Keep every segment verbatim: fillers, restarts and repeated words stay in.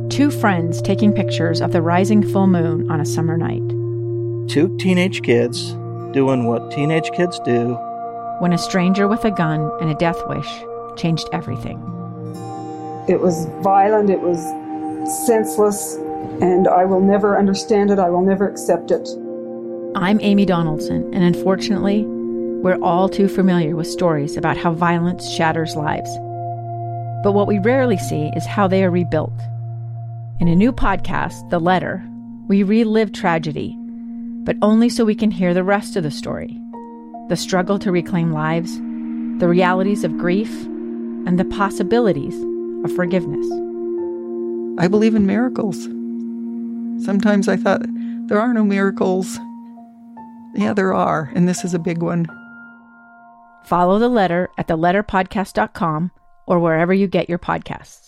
Two friends taking pictures of the rising full moon on a summer night. Two teenage kids doing what teenage kids do. When a stranger with a gun and a death wish changed everything. It was violent, it was senseless, and I will never understand it, I will never accept it. I'm Amy Donaldson, and unfortunately, we're all too familiar with stories about how violence shatters lives. But what we rarely see is how they are rebuilt. In a new podcast, The Letter, we relive tragedy, but only so we can hear the rest of the story. The struggle to reclaim lives, the realities of grief, and the possibilities of forgiveness. I believe in miracles. Sometimes I thought, there are no miracles. Yeah, there are, and this is a big one. Follow The Letter at the letter podcast dot com or wherever you get your podcasts.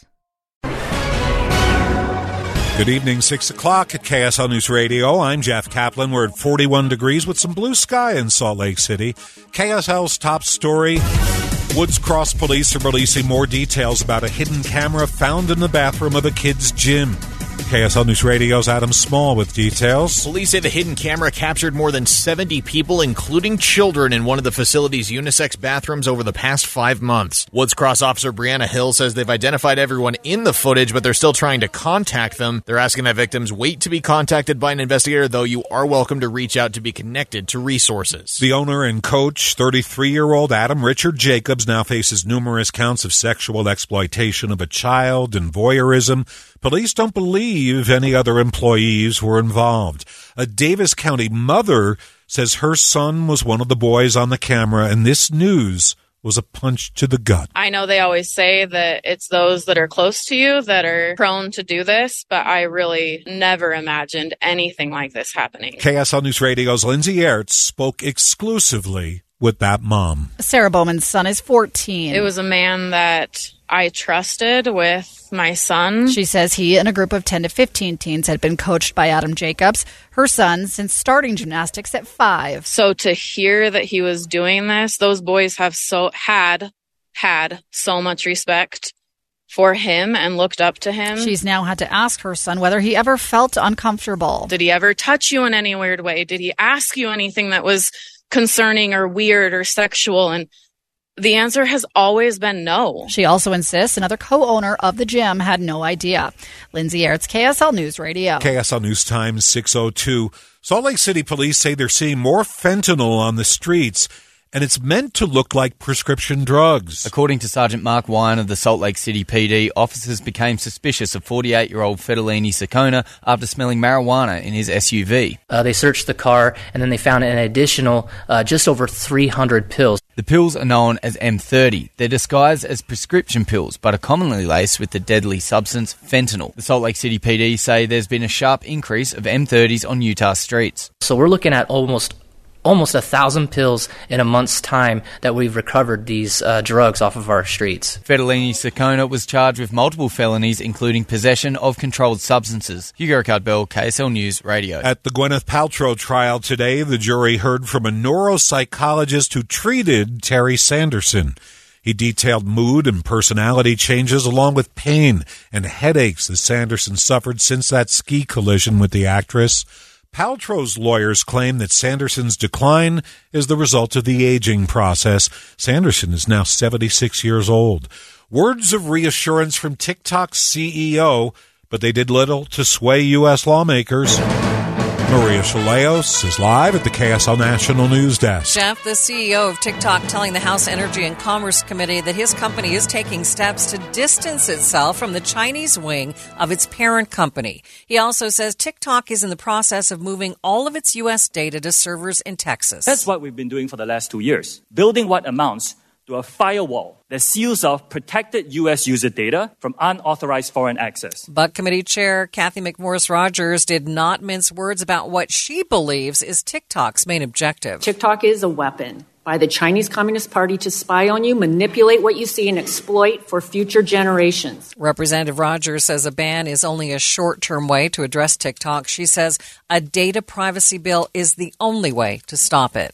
Good evening, six o'clock at K S L News Radio. I'm Jeff Kaplan. We're at forty-one degrees with some blue sky in Salt Lake City. K S L's top story, Woods Cross police are releasing more details about a hidden camera found in the bathroom of a kid's gym. K S L News Radio's Adam Small with details. Police say the hidden camera captured more than seventy people, including children, in one of the facility's unisex bathrooms over the past five months. Woods Cross officer Brianna Hill says they've identified everyone in the footage, but they're still trying to contact them. They're asking that victims wait to be contacted by an investigator, though you are welcome to reach out to be connected to resources. The owner and coach, thirty-three-year-old Adam Richard Jacobs, now faces numerous counts of sexual exploitation of a child and voyeurism. Police don't believe any other employees were involved. A Davis County mother says her son was one of the boys on the camera, and this news was a punch to the gut. I know they always say that it's those that are close to you that are prone to do this, but I really never imagined anything like this happening. K S L News Radio's Lindsay Ertz spoke exclusively with that mom. Sarah Bowman's son is fourteen. It was a man that I trusted with my son. She says he and a group of ten to fifteen teens had been coached by Adam Jacobs, her son, since starting gymnastics at five. So to hear that he was doing this, those boys have so had, had so much respect for him and looked up to him. She's now had to ask her son whether he ever felt uncomfortable. Did he ever touch you in any weird way? Did he ask you anything that was concerning or weird or sexual? And the answer has always been no. She also insists another co-owner of the gym had no idea. Lindsay Ertz, K S L News Radio. K S L News Time, six oh two. Salt Lake City police say they're seeing more fentanyl on the streets, and it's meant to look like prescription drugs. According to Sergeant Mark Wine of the Salt Lake City P D, officers became suspicious of forty-eight-year-old Federlini Saccone after smelling marijuana in his S U V. Uh, they searched the car, and then they found an additional uh, just over three hundred pills. The pills are known as M thirty. They're disguised as prescription pills, but are commonly laced with the deadly substance fentanyl. The Salt Lake City P D say there's been a sharp increase of M thirties on Utah streets. So we're looking at almost almost a thousand pills in a month's time that we've recovered these uh, drugs off of our streets. Federlini Saccone was charged with multiple felonies, including possession of controlled substances. Hugo Cardbell, K S L News Radio. At the Gwyneth Paltrow trial today, the jury heard from a neuropsychologist who treated Terry Sanderson. He detailed mood and personality changes along with pain and headaches that Sanderson suffered since that ski collision with the actress. Paltrow's lawyers claim that Sanderson's decline is the result of the aging process. Sanderson is now seventy-six years old. Words of reassurance from TikTok's C E O, but they did little to sway U S lawmakers. Maria Chaleos is live at the K S L National News Desk. Jeff, the C E O of TikTok, telling the House Energy and Commerce Committee that his company is taking steps to distance itself from the Chinese wing of its parent company. He also says TikTok is in the process of moving all of its U S data to servers in Texas. That's what we've been doing for the last two years, building what amounts to a firewall that seals off protected U S user data from unauthorized foreign access. But Committee Chair Kathy McMorris Rogers did not mince words about what she believes is TikTok's main objective. TikTok is a weapon by the Chinese Communist Party to spy on you, manipulate what you see, and exploit for future generations. Representative Rogers says a ban is only a short-term way to address TikTok. She says a data privacy bill is the only way to stop it.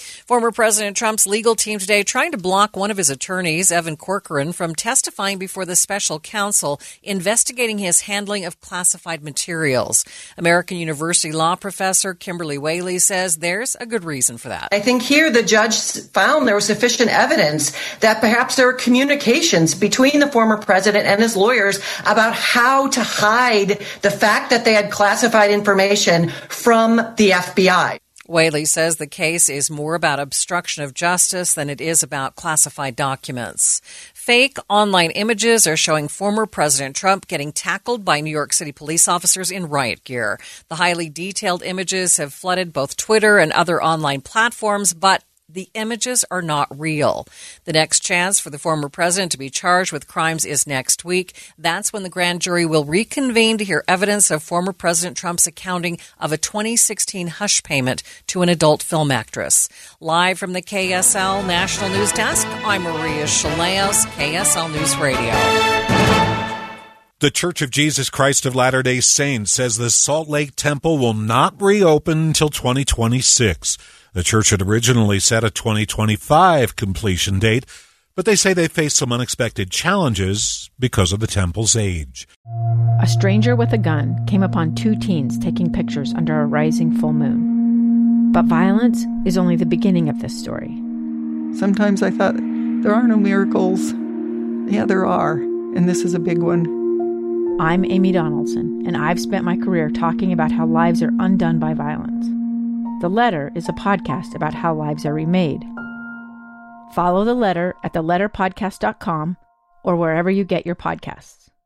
Former President Trump's legal team today trying to block one of his attorneys, Evan Corcoran, from testifying before the special counsel investigating his handling of classified materials. American University law professor Kimberly Whaley says there's a good reason for that. I think here the judge found there was sufficient evidence that perhaps there were communications between the former president and his lawyers about how to hide the fact that they had classified information from the F B I. Whaley says the case is more about obstruction of justice than it is about classified documents. Fake online images are showing former President Trump getting tackled by New York City police officers in riot gear. The highly detailed images have flooded both Twitter and other online platforms, but the images are not real. The next chance for the former president to be charged with crimes is next week. That's when the grand jury will reconvene to hear evidence of former President Trump's accounting of a twenty sixteen hush payment to an adult film actress. Live from the K S L National News Desk, I'm Maria Shilaos, K S L News Radio. The Church of Jesus Christ of Latter-day Saints says the Salt Lake Temple will not reopen until twenty twenty-six. The church had originally set a twenty twenty-five completion date, but they say they face some unexpected challenges because of the temple's age. A stranger with a gun came upon two teens taking pictures under a rising full moon. But violence is only the beginning of this story. Sometimes I thought, there are no miracles. Yeah, there are, and this is a big one. I'm Amy Donaldson, and I've spent my career talking about how lives are undone by violence. The Letter is a podcast about how lives are remade. Follow The Letter at the letter podcast dot com or wherever you get your podcasts.